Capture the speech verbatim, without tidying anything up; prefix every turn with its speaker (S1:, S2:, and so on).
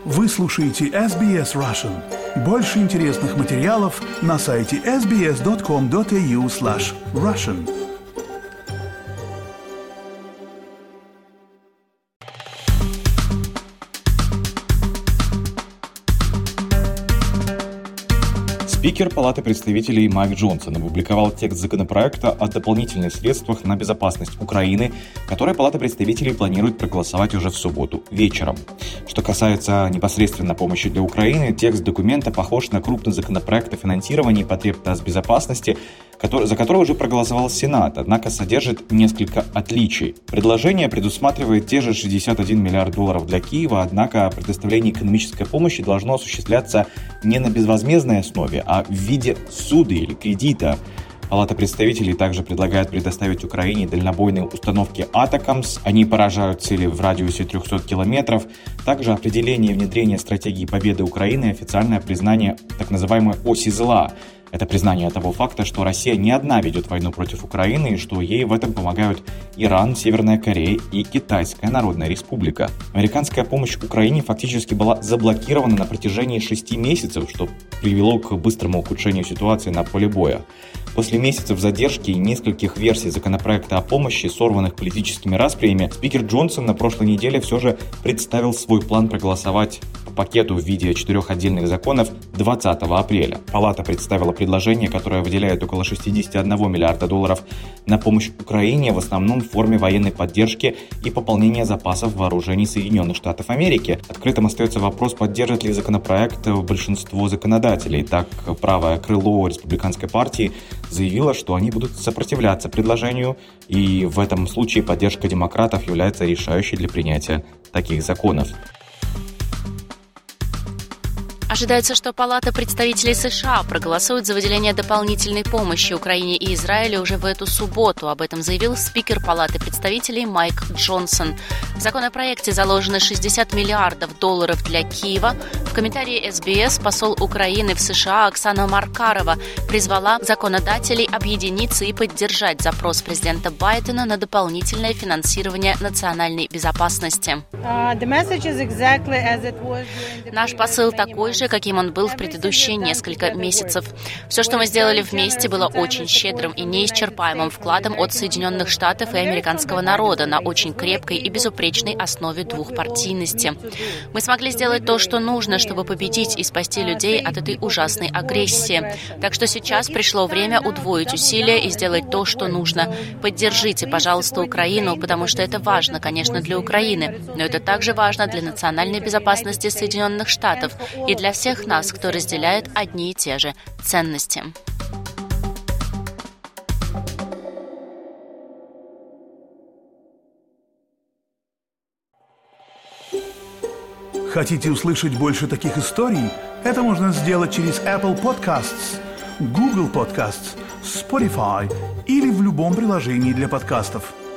S1: Вы слушаете эс би эс Russian. Больше интересных материалов на сайте эс би эс точка ком точка эй ю слэш Russian.
S2: Спикер Палаты представителей Майк Джонсон опубликовал текст законопроекта о дополнительных средствах на безопасность Украины, который Палата представителей планирует проголосовать уже в субботу вечером. Что касается непосредственно помощи для Украины, текст документа похож на крупный законопроект о финансировании потреб безопасности, который, за который уже проголосовал Сенат, однако содержит несколько отличий. Предложение предусматривает те же шестьдесят один миллиард долларов для Киева, однако предоставление экономической помощи должно осуществляться не на безвозмездной основе, а в виде суды или кредита. Палата представителей также предлагает предоставить Украине дальнобойные установки «Атакамс». Они поражают цели в радиусе трехсот километров. Также определение и внедрение стратегии победы Украины и официальное признание так называемой «оси зла». Это признание того факта, что Россия не одна ведет войну против Украины и что ей в этом помогают Иран, Северная Корея и Китайская Народная Республика. Американская помощь Украине фактически была заблокирована на протяжении шести месяцев, что привело к быстрому ухудшению ситуации на поле боя. После месяцев задержки и нескольких версий законопроекта о помощи, сорванных политическими расприями, спикер Джонсон на прошлой неделе все же представил свой план проголосовать по пакету в виде четырех отдельных законов двадцатого апреля. Палата представила предложение, которое выделяет около шестьдесят один миллиард долларов на помощь Украине, в основном в форме военной поддержки и пополнения запасов вооружений Соединенных Штатов Америки. Открытым остается вопрос, поддержит ли законопроект большинство законодателей. Так, правое крыло республиканской партии заявила, что они будут сопротивляться предложению, и в этом случае поддержка демократов является решающей для принятия таких законов.
S3: Ожидается, что Палата представителей США проголосует за выделение дополнительной помощи Украине и Израилю уже в эту субботу. Об этом заявил спикер Палаты представителей Майк Джонсон. В законопроекте заложено шестьдесят миллиардов долларов для Киева. В комментарии эс би эс посол Украины в США Оксана Маркарова призвала законодателей объединиться и поддержать запрос президента Байдена на дополнительное финансирование национальной безопасности. Наш посыл такой же, каким он был в предыдущие несколько месяцев. Все, что мы сделали вместе, было очень щедрым и неисчерпаемым вкладом от Соединенных Штатов и американского народа на очень крепкой и безупречной основе двухпартийности. Мы смогли сделать то, что нужно, чтобы победить и спасти людей от этой ужасной агрессии. Так что сейчас пришло время удвоить усилия и сделать то, что нужно. Поддержите, пожалуйста, Украину, потому что это важно, конечно, для Украины, но это также важно для национальной безопасности Соединенных Штатов и для всех нас, кто разделяет одни и те же ценности.
S1: Хотите услышать больше таких историй? Это можно сделать через Apple Podcasts, Google Podcasts, Spotify или в любом приложении для подкастов.